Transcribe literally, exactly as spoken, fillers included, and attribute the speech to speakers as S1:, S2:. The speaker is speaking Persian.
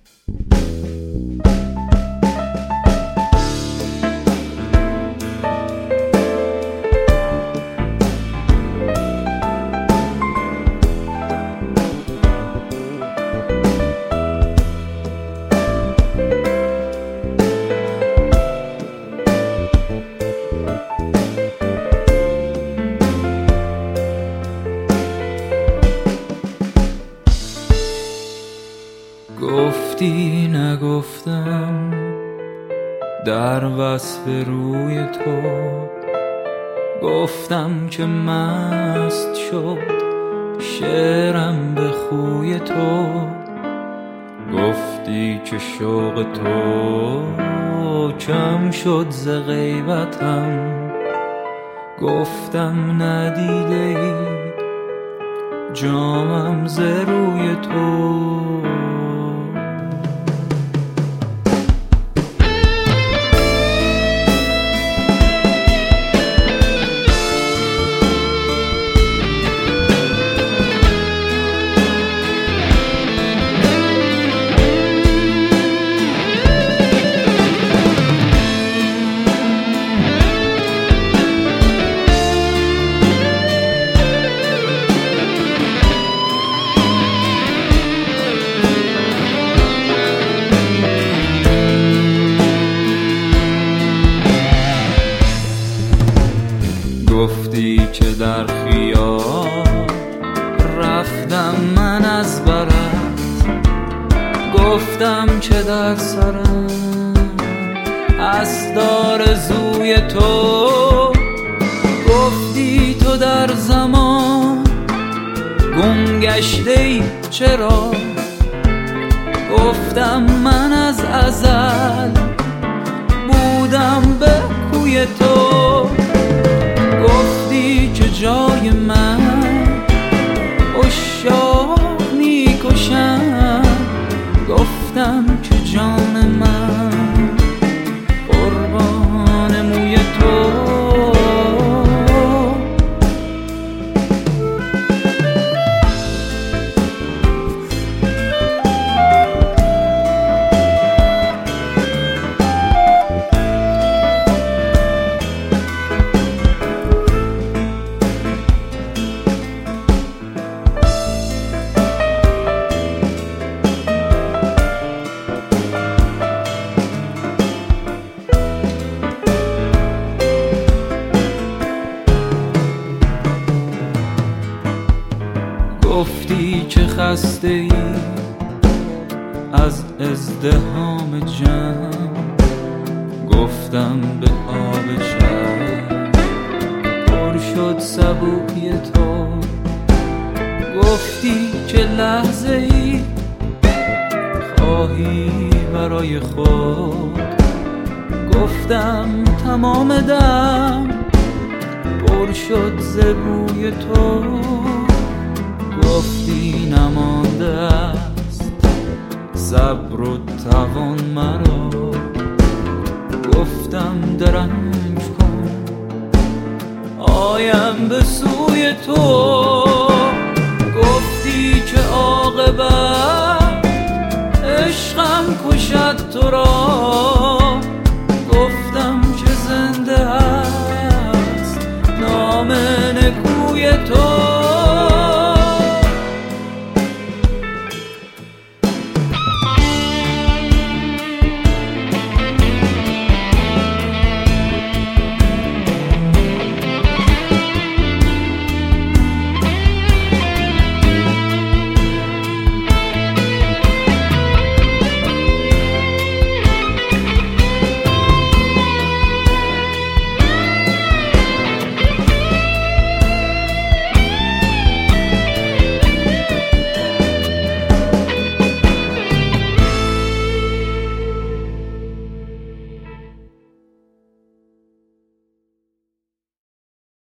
S1: گفتی نگفتم در وصف روی تو، گفتم که مست شد شعرم به خوی تو. گفتی که شوق تو کم شد ز غیبتم، گفتم ندیده ای جامم ز روی تو. گفتی که در خیال رفتم من از برت، گفتم که در سرم از آرزوی تو. گفتی تو در زمان گم گشته ای چرا، گفتم من از ازل بودم به کوی تو. گفتی که جای من عشاق میکشن، گفتم که جان من قربان موی تو. گفتی که خسته ای از ازدحام جمع، گفتم به آب شب پر شد سبوی تو. گفتی که لحظه ای خواهی برای خود، گفتم تمام دم پر شد ز بوی تو. گفتی نمانده است صبر و توان مرا، گفتم درنگ کن آیم به سوی تو. گفتی که عاقبت عشقم کشد تو را،